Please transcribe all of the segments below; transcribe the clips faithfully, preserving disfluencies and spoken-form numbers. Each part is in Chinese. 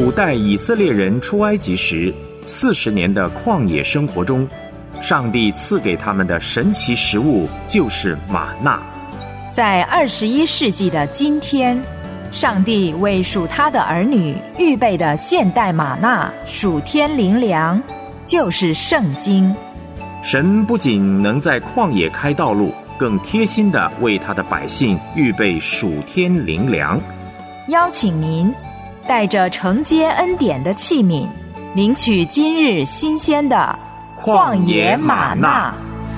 古代以色列人出埃及时四十年的旷野生活中，上帝赐给他们的神奇食物就是玛纳。 在二十一世纪的今天，上帝为属他的儿女预备的现代玛纳属天灵粮，就是圣经。 神不仅能在旷野开道路，更贴心地为他的百姓预备属天灵粮。 邀请您带着承接恩典的器皿，领取今日新鲜的旷野玛纳。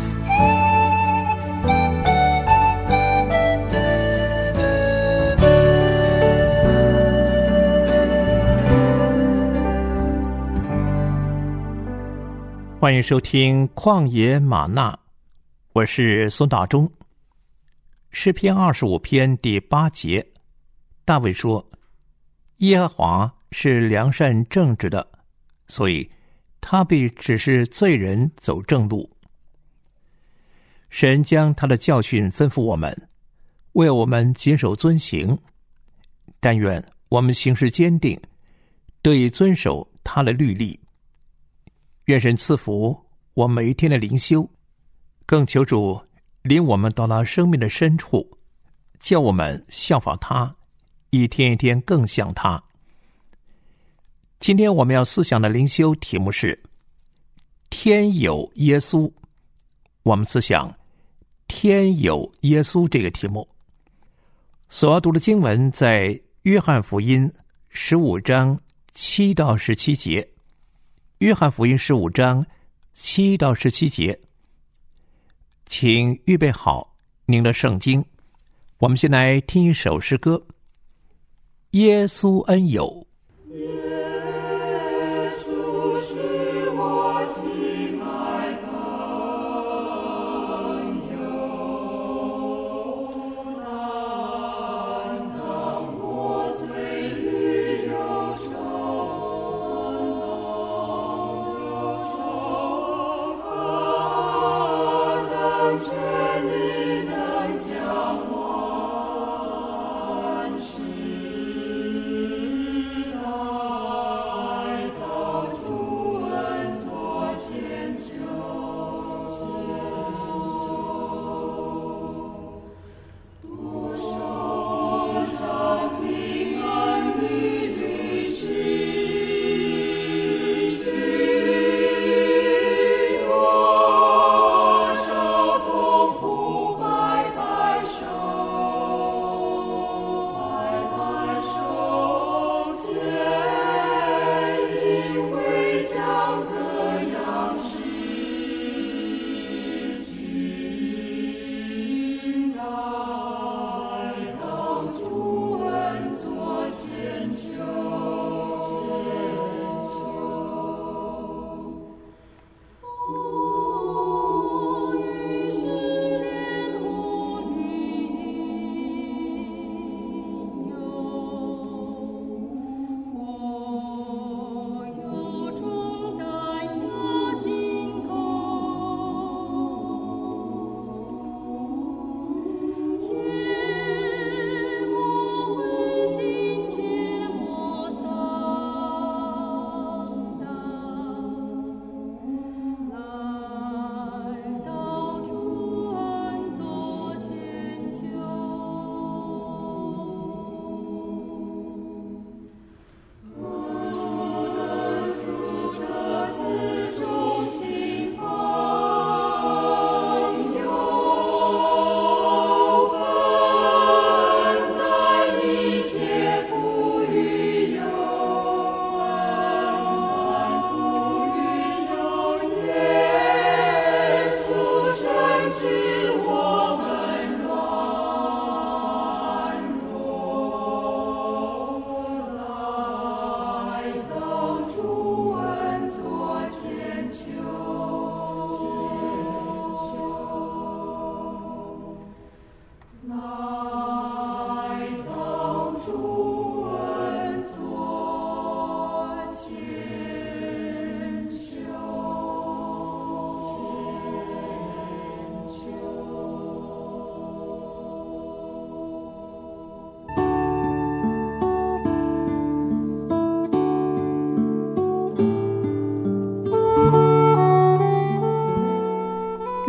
欢迎收听旷野玛纳，我是孙大中。诗篇二十五篇第八节，大卫说：耶和华是良善正直的，所以他必指示罪人走正路。神将他的教训吩咐我们，为我们谨守遵行。但愿我们行事坚定，得以遵守他的律例。愿神赐福我每一天的灵修，更求主领我们到那生命的深处，叫我们效法他，一天一天更像他。今天我们要思想的灵修题目是天有耶稣。我们思想天有耶稣这个题目，所要读的经文在约翰福音十五章七到十七节。约翰福音十五章七到十七节，请预备好您的圣经。我们先来听一首诗歌，耶稣恩友。 万事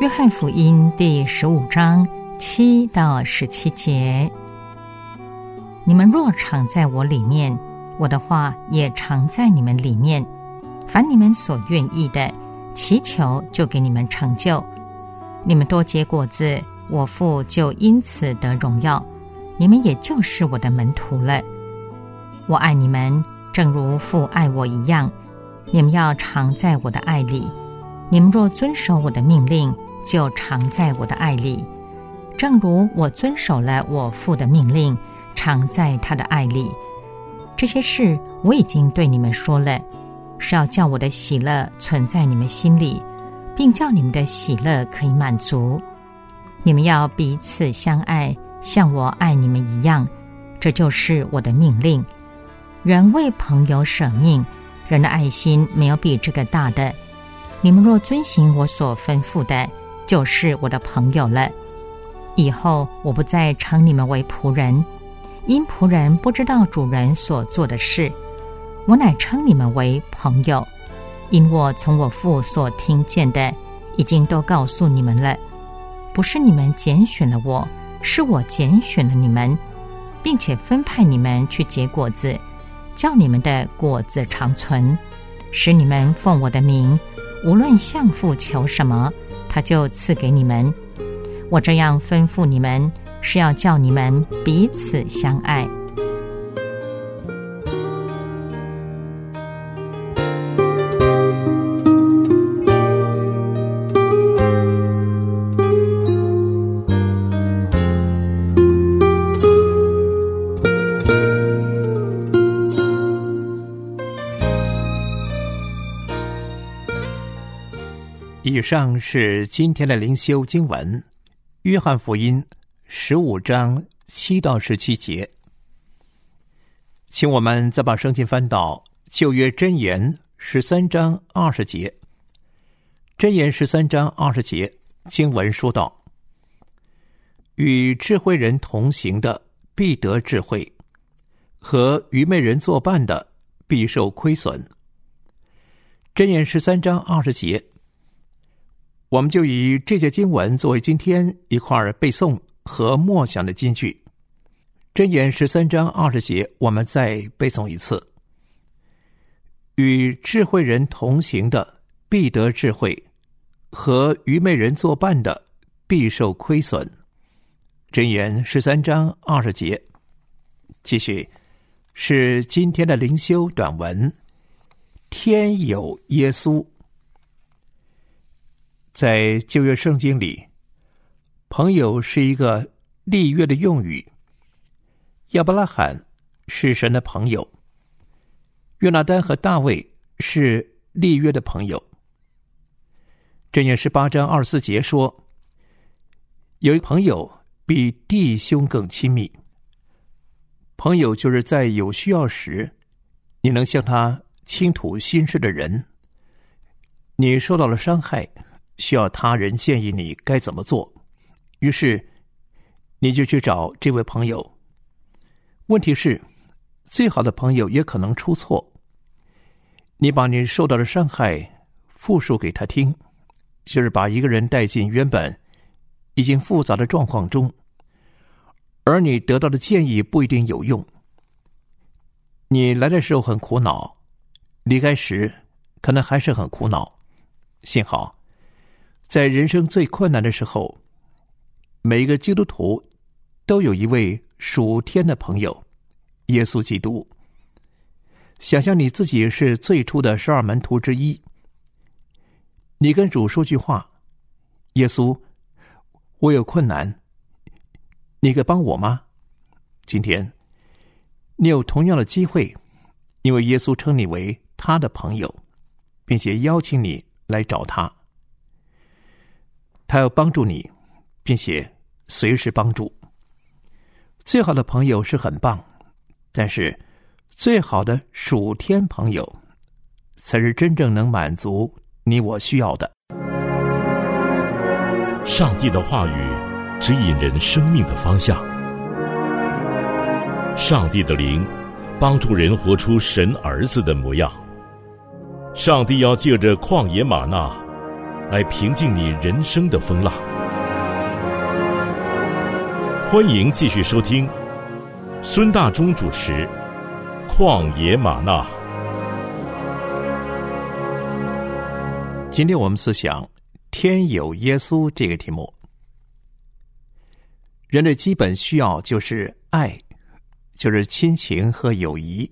翰福音第十五章七到十七节：你们若常在我里面，我的话也常在你们里面，凡你们所愿意的，祈求就给你们成就。你们多结果子，我父就因此得荣耀，你们也就是我的门徒了。我爱你们，正如父爱我一样，你们要常在我的爱里。你们若遵守我的命令，就常在我的爱里，正如我遵守了我父的命令，常在他的爱里。这些事我已经对你们说了，是要叫我的喜乐存在你们心里，并叫你们的喜乐可以满足。你们要彼此相爱，像我爱你们一样，这就是我的命令。人为朋友舍命，人的爱心没有比这个大的。你们若遵行我所吩咐的，就是我的朋友了。以后我不再称你们为仆人，因仆人不知道主人所做的事，我乃称你们为朋友，因我从我父所听见的，已经都告诉你们了。不是你们拣选了我，是我拣选了你们，并且分派你们去结果子，叫你们的果子长存，使你们奉我的名，无论向父求什么，他就赐给你们。我这样吩咐你们，是要叫你们彼此相爱。 以上是今天的灵修经文，约翰福音十五章七到十七节。请我们再把圣经翻到旧约箴言十三章二十节。箴言十三章二十节经文说道：与智慧人同行的必得智慧，和愚昧人作伴的必受亏损。箴言十三章二十节，我们就以这节经文作为今天一块背诵和默想的金句。箴言十三章二十节，我们再背诵一次：与智慧人同行的必得智慧，和愚昧人作伴的必受亏损。箴言十三章二十节。继续是今天的灵修短文，天有耶稣。在旧约圣经里，朋友是一个立约的用语。亚伯拉罕是神的朋友，约拿单和大卫是立约的朋友。箴言十八章二十四节说，有一朋友比弟兄更亲密。朋友就是在有需要时，你能向他倾吐心事的人。你受到了伤害，需要他人建议你该怎么做，于是你就去找这位朋友。问题是，最好的朋友也可能出错。你把你受到的伤害复述给他听，就是把一个人带进原本已经复杂的状况中，而你得到的建议不一定有用。你来的时候很苦恼，离开时可能还是很苦恼。幸好在人生最困难的时候，每一个基督徒都有一位属天的朋友，耶稣基督。想象你自己是最初的十二门徒之一，你跟主说句话：耶稣，我有困难，你可以帮我吗？今天你有同样的机会，因为耶稣称你为他的朋友，并且邀请你来找他。他要帮助你，并且随时帮助。最好的朋友是很棒，但是最好的属天朋友才是真正能满足你我需要的。 上帝的话语指引人生命的方向，上帝的灵帮助人活出神儿子的模样。上帝要借着旷野吗哪来平静你人生的风浪。欢迎继续收听孙大中主持《旷野吗哪》。 今天我们思想天有耶稣这个题目。人的基本需要就是爱，就是亲情和友谊。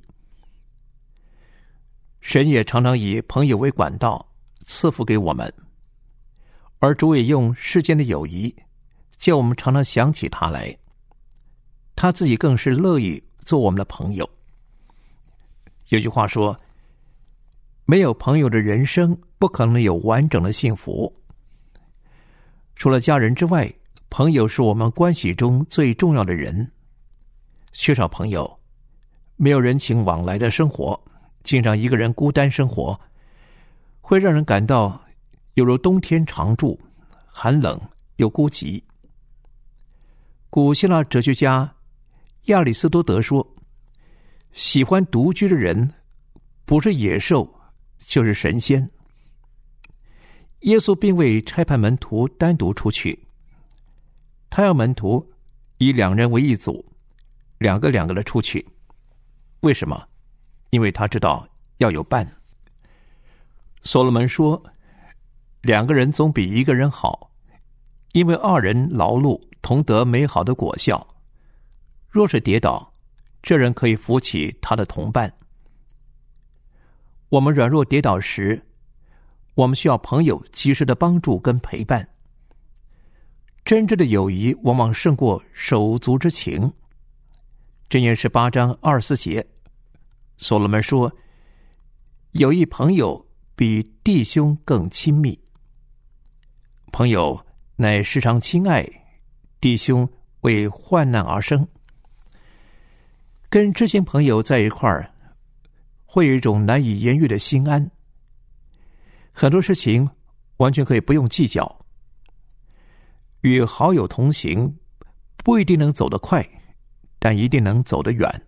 神也常常以朋友为管道赐福给我们，而主也用世间的友谊叫我们常常想起他来。他自己更是乐意做我们的朋友。有句话说，没有朋友的人生不可能有完整的幸福。除了家人之外，朋友是我们关系中最重要的人。缺少朋友，没有人情往来的生活，经常一个人孤单生活，会让人感到犹如冬天常驻，寒冷又孤寂。古希腊哲学家亚里士多德说，喜欢独居的人不是野兽就是神仙。耶稣并未差派门徒单独出去，他要门徒以两人为一组，两个两个的出去。为什么？因为他知道要有伴。所罗门说，两个人总比一个人好，因为二人劳碌同得美好的果效。若是跌倒，这人可以扶起他的同伴。我们软弱跌倒时，我们需要朋友及时的帮助跟陪伴。真正的友谊往往胜过手足之情。箴言十八章二十四节，所罗门说，有一朋友比弟兄更亲密。朋友乃时常亲爱，弟兄为患难而生。跟知心朋友在一块儿，会有一种难以言喻的心安。很多事情完全可以不用计较。与好友同行，不一定能走得快，但一定能走得远。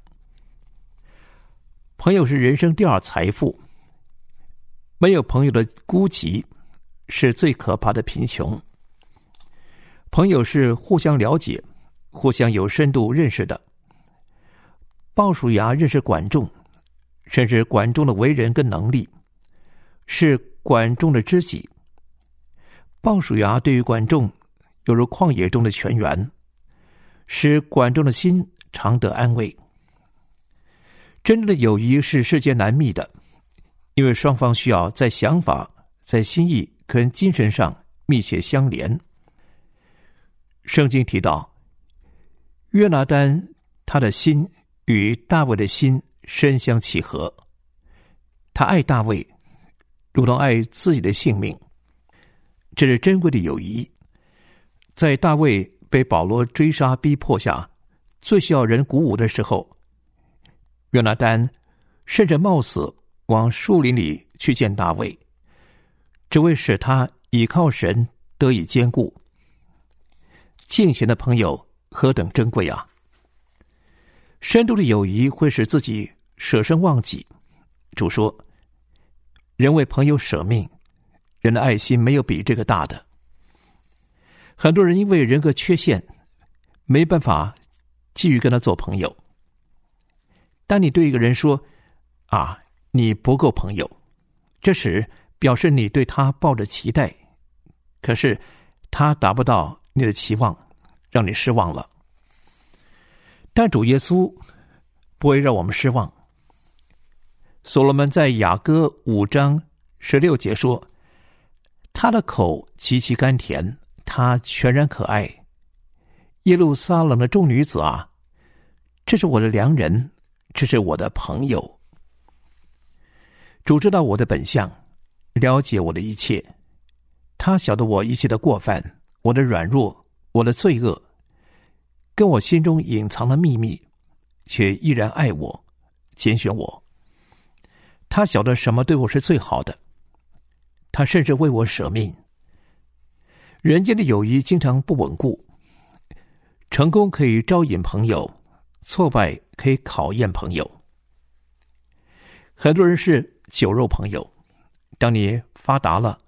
朋友是人生第二财富。没有朋友的孤寂是最可怕的贫穷。朋友是互相了解，互相有深度认识的。鲍叔牙认识管仲，甚至管仲的为人跟能力，是管仲的知己。鲍叔牙对于管仲犹如旷野中的泉源，使管仲的心常得安慰。真正的友谊是世间难觅的，因为双方需要在想法、在心意跟精神上密切相连。圣经提到，约拿单他的心与大卫的心深相契合，他爱大卫如同爱自己的性命，这是珍贵的友谊。在大卫被保罗追杀逼迫下，最需要人鼓舞的时候，约拿单甚至冒死往树林里去见大卫，只为使他倚靠神得以坚固。敬虔的朋友何等珍贵啊！深度的友谊会使自己舍身忘己。主说，人为朋友舍命，人的爱心没有比这个大的。很多人因为人格缺陷，没办法继续跟他做朋友。当你对一个人说，啊，你不够朋友，这时表示你对他抱着期待，可是他达不到你的期望，让你失望了。但主耶稣不会让我们失望。所罗门在雅歌五章十六节说，他的口极其甘甜，他全然可爱。耶路撒冷的众女子啊，这是我的良人，这是我的朋友。主知道我的本相，了解我的一切，他晓得我一切的过犯，我的软弱，我的罪恶，跟我心中隐藏的秘密，却依然爱我，拣选我。他晓得什么对我是最好的，他甚至为我舍命。人间的友谊经常不稳固，成功可以招引朋友，挫败可以考验朋友。很多人是酒肉朋友，当你发达了，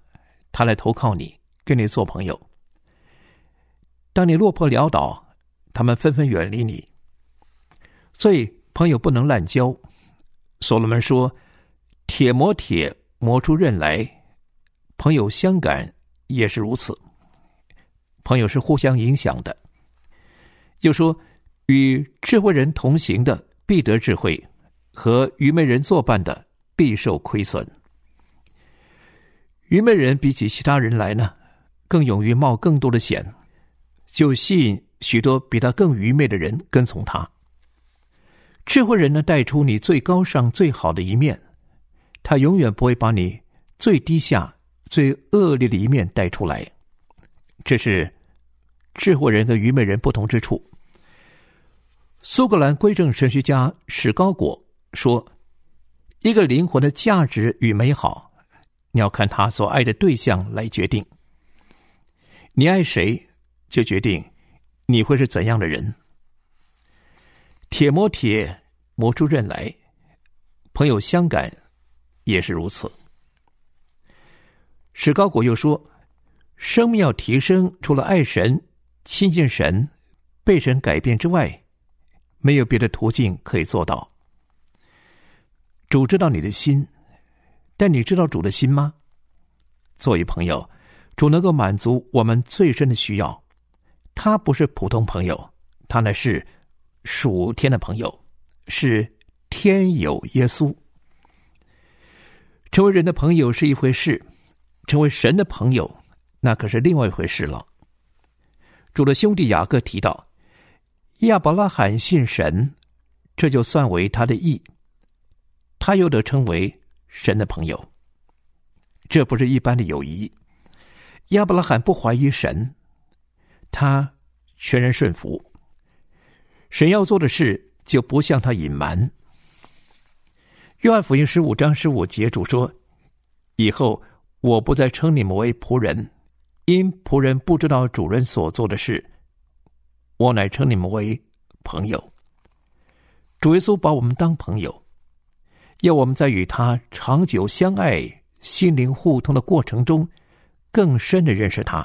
他来投靠你，跟你做朋友。当你落魄潦倒，他们纷纷远离你。所以朋友不能滥交。所罗门说，铁磨铁，磨出刃来，朋友相感也是如此。朋友是互相影响的。又说，与智慧人同行的必得智慧，和愚昧人作伴的必受亏损。愚昧人比起其他人来呢，更勇于冒更多的险，就吸引许多比他更愚昧的人跟从他。智慧人呢，带出你最高尚最好的一面，他永远不会把你最低下最恶劣的一面带出来。这是智慧人跟愚昧人不同之处。苏格兰归正神学家史高果说，一个灵魂的价值与美好，你要看他所爱的对象来决定。你爱谁，就决定你会是怎样的人。铁磨铁，磨出刃来，朋友相感也是如此。史高果又说，生命要提升，除了爱神、亲近神、被神改变之外，没有别的途径可以做到。主知道你的心，但你知道主的心吗？作为朋友，主能够满足我们最深的需要。他不是普通朋友，他乃是属天的朋友，是天有耶稣。成为人的朋友是一回事，成为神的朋友那可是另外一回事了。主的兄弟雅各提到，亚伯拉罕信神，这就算为他的义，他又得称为神的朋友。这不是一般的友谊。亚伯拉罕不怀疑神，他全然顺服，神要做的事就不向他隐瞒。约翰福音十五章十五节，主说，以后我不再称你们为仆人，因仆人不知道主人所做的事，我乃称你们为朋友。主耶稣把我们当朋友，要我们在与他长久相爱、心灵互通的过程中，更深地认识他。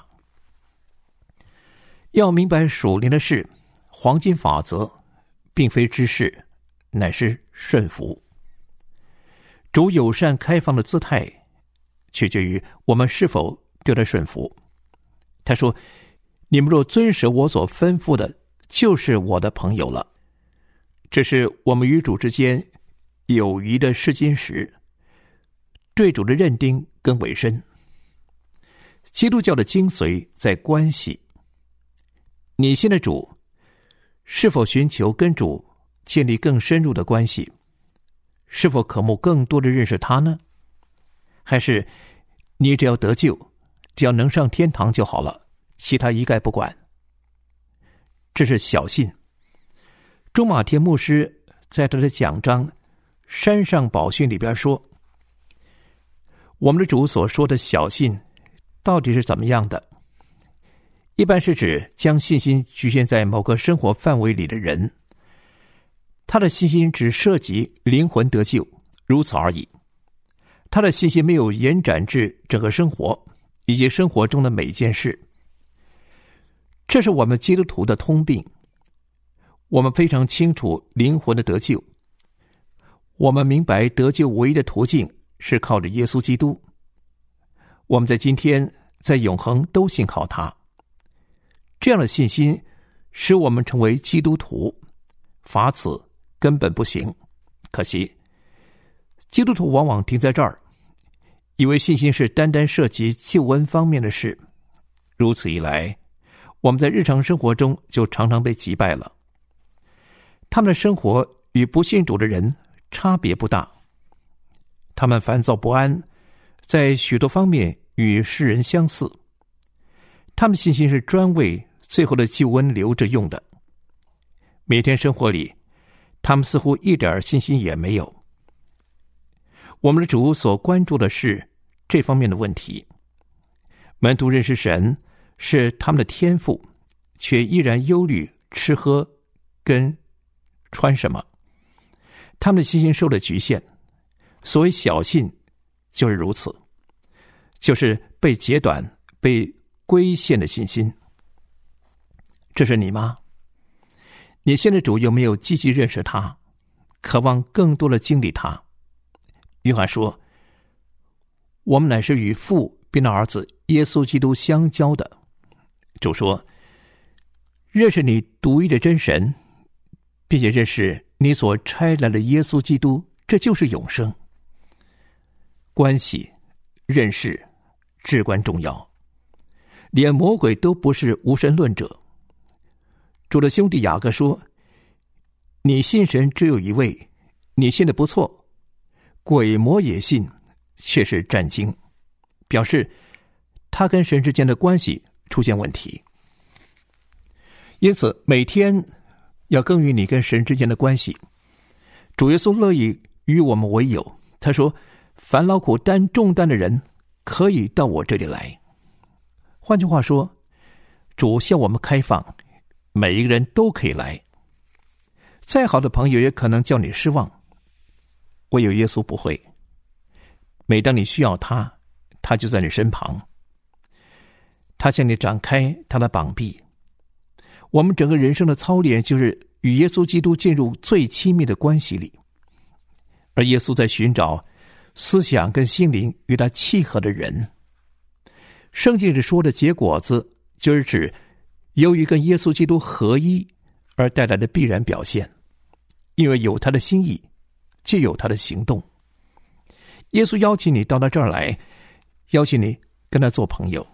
要明白属灵的事，黄金法则并非知识，乃是顺服。主友善开放的姿态取决于我们是否对他顺服。他说，你们若遵守我所吩咐的，就是我的朋友了。这是我们与主之间友谊的试金石，对主的认定跟委身。基督教的精髓在关系。你信的主，是否寻求跟主建立更深入的关系？是否渴慕更多的认识他呢？还是你只要得救，只要能上天堂就好了，其他一概不管？这是小信。周马天牧师在他的讲章《山上宝训》里边说，我们的主所说的小信到底是怎么样的？一般是指将信心局限在某个生活范围里的人，他的信心只涉及灵魂得救，如此而已。他的信心没有延展至整个生活以及生活中的每一件事。这是我们基督徒的通病。我们非常清楚灵魂的得救，我们明白得救唯一的途径是靠着耶稣基督。我们在今天在永恒都信靠他。这样的信心使我们成为基督徒，法此根本不行。可惜基督徒往往停在这儿，以为信心是单单涉及救恩方面的事。如此一来，我们在日常生活中就常常被击败了。他们的生活与不信主的人差别不大，他们烦躁不安，在许多方面与世人相似。他们信心是专为最后的救恩留着用的。每天生活里，他们似乎一点信心也没有。我们的主所关注的是这方面的问题。门徒认识神是他们的天赋，却依然忧虑吃喝跟穿什么。他们的信心受了局限。所谓小信就是如此，就是被被截断、被规限的信心。这是你吗？你现在主有没有积极认识他，渴望更多的经历他？约翰说，我们乃是与父并的儿子耶稣基督相交的。主说，认识你独一的真神，并且认识你所差来的耶稣基督，这就是永生。关系认识至关重要，连魔鬼都不是无神论者。主的兄弟雅各说，你信神只有一位，你信的不错，鬼魔也信，却是战惊，表示他跟神之间的关系出现问题。因此每天要耕耘你跟神之间的关系。主耶稣乐意与我们为友，他说，凡劳苦担重担的人可以到我这里来。换句话说，主向我们开放，每一个人都可以来。再好的朋友也可能叫你失望，唯有耶稣不会。每当你需要他，他就在你身旁，他向你展开他的膀臂。我们整个人生的操练就是与耶稣基督进入最亲密的关系里，而耶稣在寻找思想跟心灵与他契合的人。圣经里说的结果子，就是指由于跟耶稣基督合一而带来的必然表现。因为有他的心意，就有他的行动。耶稣邀请你到他这儿来，邀请你跟他做朋友。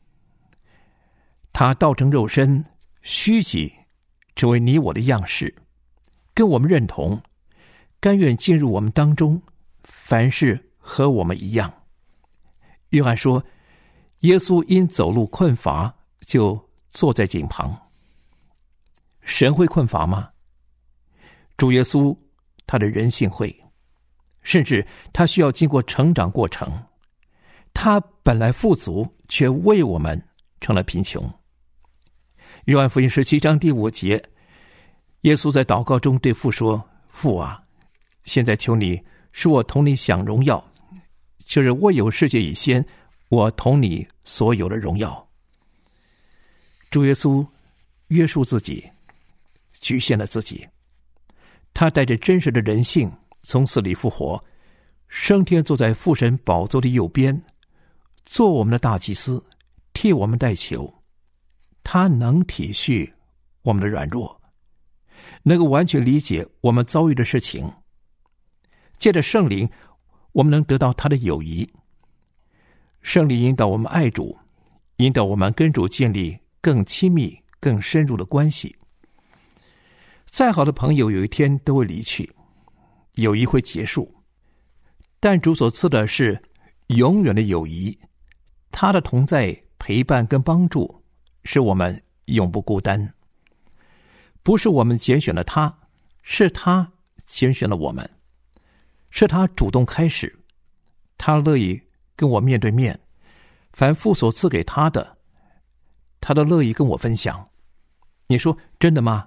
他道成肉身，虚己，成为你我的样式，跟我们认同，甘愿进入我们当中，凡事和我们一样。约翰说，耶稣因走路困乏，就坐在井旁。神会困乏吗？主耶稣他的人性会，甚至他需要经过成长过程。他本来富足，却为我们成了贫穷。约翰福音十七章第五节，耶稣在祷告中对父说，父啊，现在求你使我同你享荣耀，就是未有世界以先，我同你所有的荣耀。主耶稣约束自己，局限了自己，他带着真实的人性从死里复活，升天坐在父神宝座的右边，做我们的大祭司，替我们代求。他能体恤我们的软弱，能够完全理解我们遭遇的事情。借着圣灵，我们能得到他的友谊。圣灵引导我们爱主，引导我们跟主建立更亲密更深入的关系。再好的朋友有一天都会离去，友谊会结束，但主所赐的是永远的友谊，他的同在陪伴跟帮助使我们永不孤单。不是我们拣选了他，是他拣选了我们，是他主动开始，他乐意跟我面对面，凡父所赐给他的，他都乐意跟我分享。你说真的吗？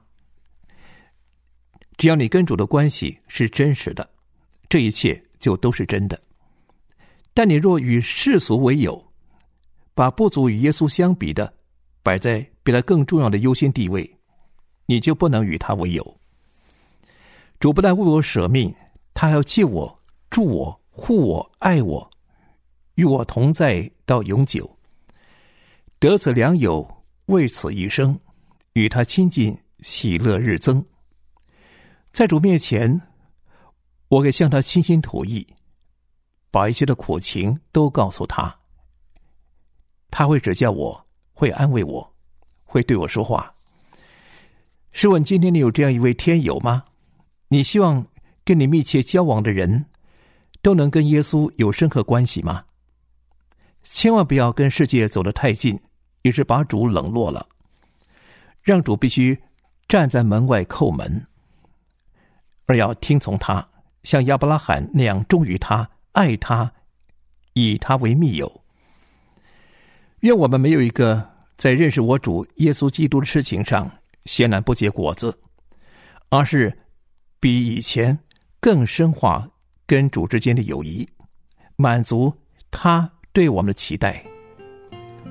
只要你跟主的关系是真实的，这一切就都是真的。但你若与世俗为友，把不足与耶稣相比的摆在比他更重要的优先地位，你就不能与他为友。主不但为我舍命，他还要救我、助我、护我、爱我，与我同在到永久。得此良友，为此一生，与他亲近，喜乐日增。在主面前，我可以向他倾心吐意，把一切的苦情都告诉他。他会指教我，会安慰我，会对我说话。试问今天你有这样一位天友吗？你希望跟你密切交往的人都能跟耶稣有深刻关系吗？千万不要跟世界走得太近，以致把主冷落了。让主必须站在门外叩门，而要听从他，像亚伯拉罕那样忠于他，爱他，以他为密友。愿我们没有一个在认识我主耶稣基督的事情上闲然不结果子，而是比以前更深化跟主之间的友谊，满足他对我们的期待。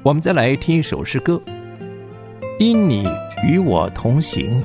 我们再来听一首诗歌，因你与我同行。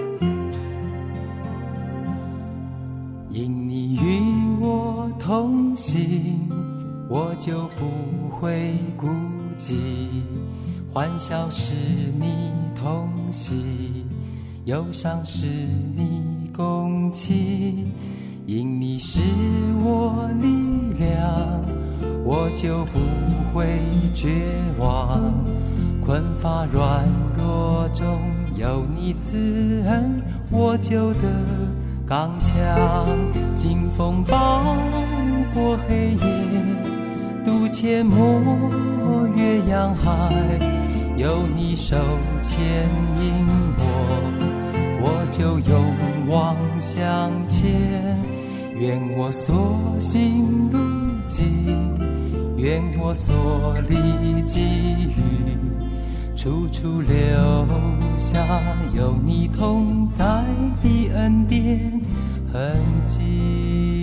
因你与我同行，我就不会孤寂，欢笑是你同喜，忧伤是你共泣。因你是我力量，我就不会绝望，困乏软弱中有你慈恩，我就得刚强。经风暴过黑夜，渡阡陌越洋海，有你手牵引我，我就勇往向前。愿我所行路径，愿我所历际遇，处处留下有你同在的恩典痕迹。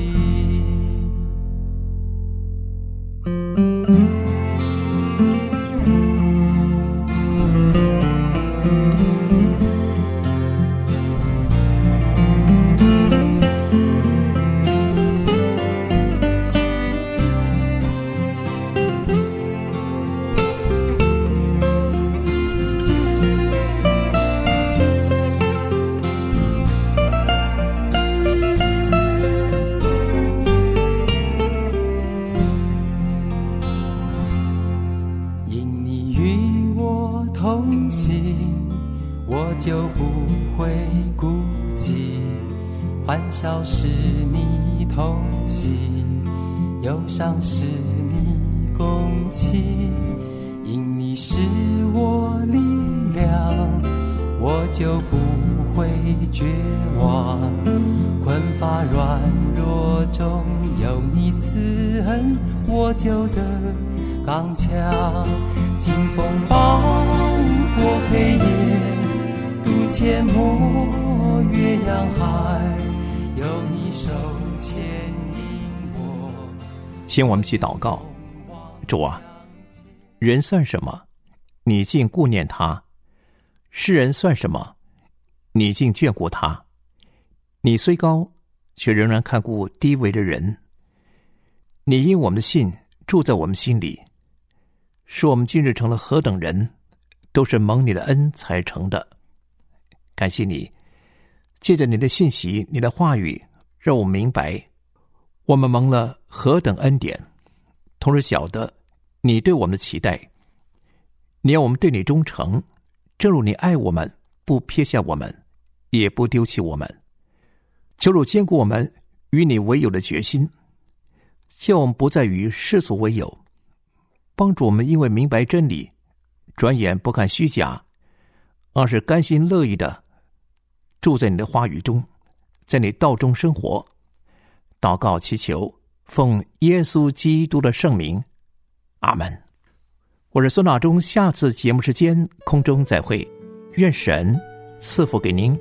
就不会孤寂，欢笑是你同喜，忧伤是你共泣。因你是我力量，我就不会绝望，困乏软弱中有你慈恩，我就得刚强。经风暴过黑夜，渡阡陌越洋海，有你手牵引我。 请我们去祷告。主啊，人算什么，你竟顾念他；世人算什么，你竟眷顾他。你虽高，却仍然看顾低微的人。你因我们的信住在我们心里，使我们今日成了何等人，都是蒙你的恩才成的。感谢你，借着你的信息，你的话语，让我们明白我们蒙了何等恩典，同时晓得你对我们的期待。你要我们对你忠诚，正如你爱我们，不撇下我们，也不丢弃我们。求主坚固我们与你为友的决心，叫我们不再与世俗为友，帮助我们因为明白真理，转眼不看虚假，而是甘心乐意的住在你的话语中，在你道中生活。祷告祈求，奉耶稣基督的圣名，阿们。我是孙大中，下次节目时间空中再会，愿神赐福给您。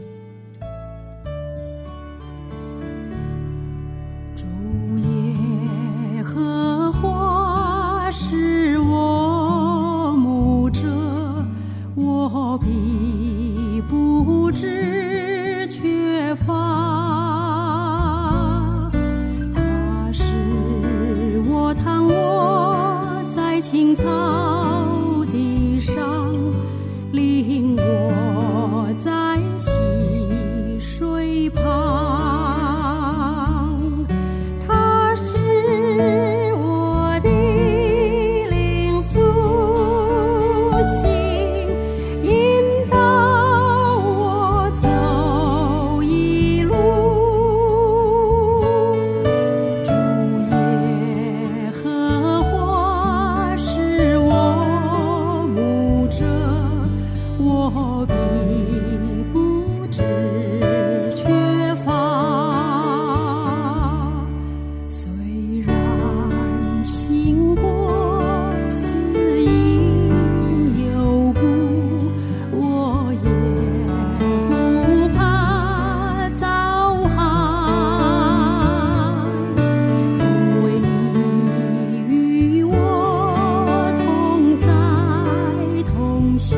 主耶和华是我牧者，我必不致缺乏。他是我躺卧在青草地上，领我在溪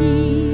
你。